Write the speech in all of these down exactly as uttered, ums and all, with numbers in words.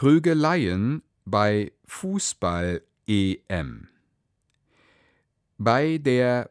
Prügeleien bei Fußball-E M. Bei der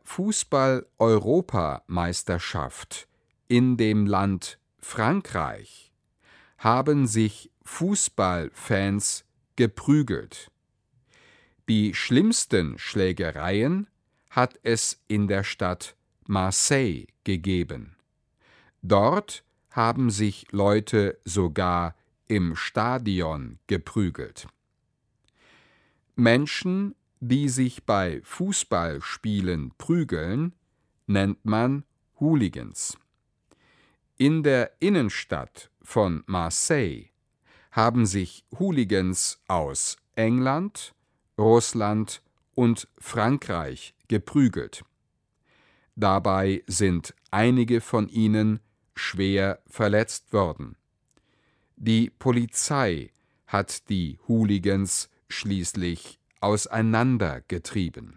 Fußball-Europameisterschaft in dem Land Frankreich haben sich Fußballfans geprügelt. Die schlimmsten Schlägereien hat es in der Stadt Marseille gegeben. Dort haben sich Leute sogar im Stadion geprügelt. Menschen, die sich bei Fußballspielen prügeln, nennt man Hooligans. In der Innenstadt von Marseille haben sich Hooligans aus England, Russland und Frankreich geprügelt. Dabei sind einige von ihnen schwer verletzt worden. Die Polizei hat die Hooligans schließlich auseinandergetrieben.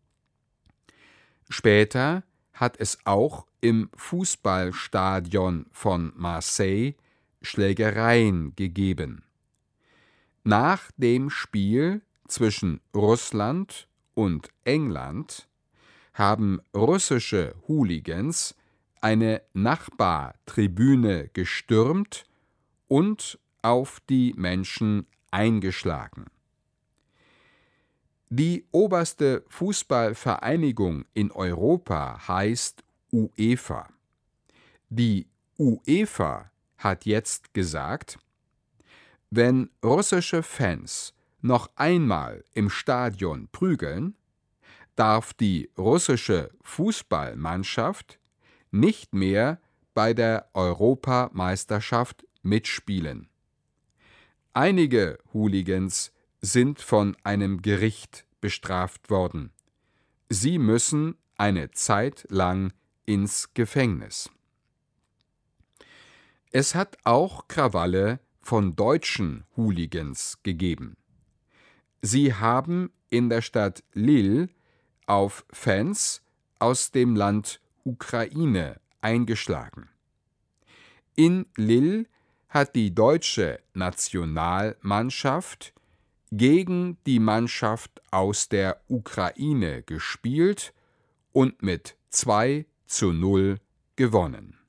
Später hat es auch im Fußballstadion von Marseille Schlägereien gegeben. Nach dem Spiel zwischen Russland und England haben russische Hooligans eine Nachbartribüne gestürmt und auf die Menschen eingeschlagen. Die oberste Fußballvereinigung in Europa heißt UEFA. Die UEFA hat jetzt gesagt, wenn russische Fans noch einmal im Stadion prügeln, darf die russische Fußballmannschaft nicht mehr bei der Europameisterschaft mitspielen. Einige Hooligans sind von einem Gericht bestraft worden. Sie müssen eine Zeit lang ins Gefängnis. Es hat auch Krawalle von deutschen Hooligans gegeben. Sie haben in der Stadt Lille auf Fans aus dem Land Ukraine eingeschlagen. In Lille hat die deutsche Nationalmannschaft gegen die Mannschaft aus der Ukraine gespielt und mit zwei zu null gewonnen.